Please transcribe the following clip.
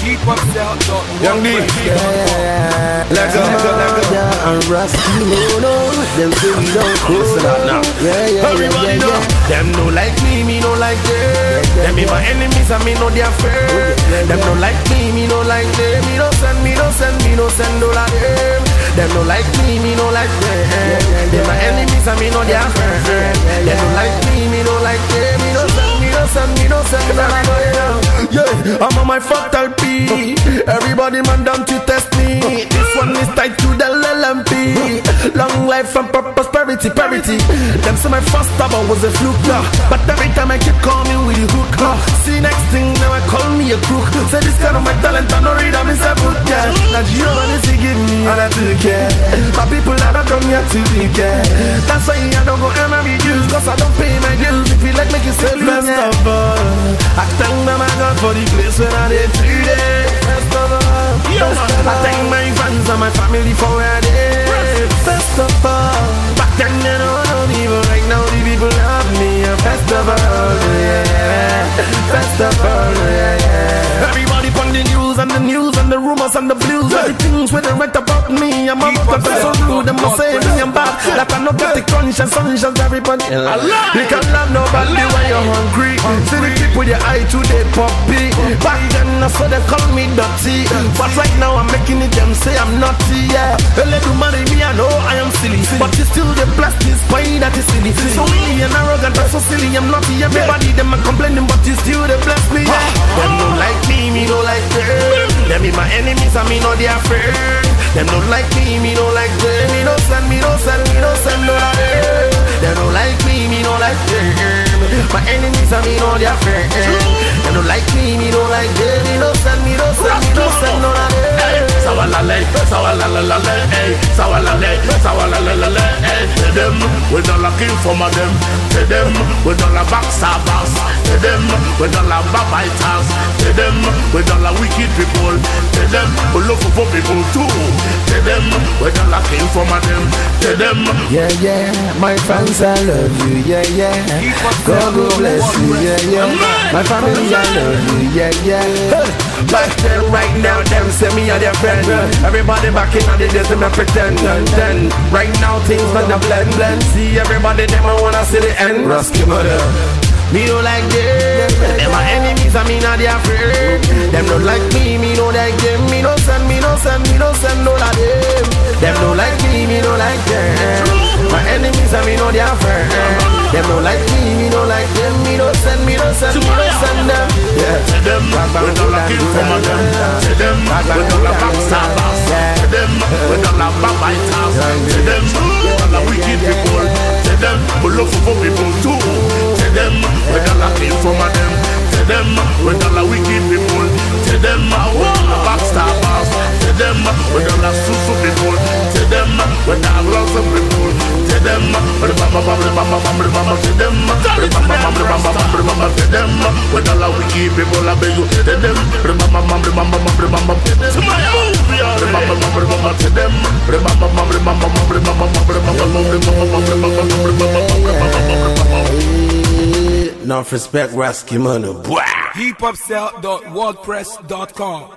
Young D, let's go. And Rusty, no, them say we don't cool. Everybody know. Them no like me no like them. Them be my enemies and me know their fear. Them no like me no like them. Me no send all of them. Them no like me no like them. They my enemies and me know their fear. Them no like me no like them. Me no send all of them. Yeah, I'm on my fractal P. Everybody man down to test me. This one is tied to the LMP. Long life and prosperity. Them say my first album was a fluke, but every time I keep coming with the hook. See next thing now I call me a crook. Say this kind of my talent I no read I'm in a book. Now Jehovah is to give me and I do care. My people that don't come here to be care. That's why I don't go ever be used, cause I don't pay my dues. If you like make you say best of all, I thank them I got for the place when I did today. Best of all, I thank my friends and my family for where they are. Best of all, back then you know I don't even right now the people love me. Best of all, yeah. Best of all, yeah. Everybody on the news and the rumors and the blues, and the things when they write about me. I'm about to so rude, them must say me I'm bad. That I not get the conscience, everybody. You can love nobody when you're hungry. See the people with your eye to the puppy. Back then I saw they call me dirty, but right now I'm making it them say I'm naughty. Yeah, they let you marry me, I know I am silly, but you still the blessed this boy that is silly. So me and arrogant, I'm so silly, I'm naughty. Everybody them are complaining, but you still they bless me. Yeah, them don't like me don't like them. Them be my enemies and me know they are afraid. Them don't like me don't like them. Me don't send no of them. They don't like me don't like them. My enemies and me know they are afraid. Them don't like me don't like them. Me don't send no of them. Sawalale, them we don't like informer them. To them we don't like backstabbers. To them we don't like backbiters. To them we don't like wicked people. To them we love for people too. To them we don't like informer them. To them yeah, my fans I love you, yeah. God bless you, yeah. My family I love you, yeah. Back then, right now, them say me are their friend. Everybody back in the days, them a pretend. Then, right now, things gonna blend. See everybody, them I wanna see the end. Rusty mother. Me don't like them. Them my enemies, I mean are they afraid. Them don't like me don't like them. Me don't send all of them. Them don't like me don't like them. My enemies, I mean know they afraid. Them don't like me don't like them. Me don't send them. Yeah. To them, we don't like informer them. To them, we don't like backstabbers. To them, we don't like backbiters. To them, we don't like wicked people. To them, we love for people too. To them, we don't like informer them. To them, we don't like wicked people. To them, we don't like backstabbers. To them, we don't like susu people. To them, we don't like lots of people. To them, we don't like wicked people. I beg you. To them, Enough respect, Rasky Mano. Hiphopcell.wordpress.com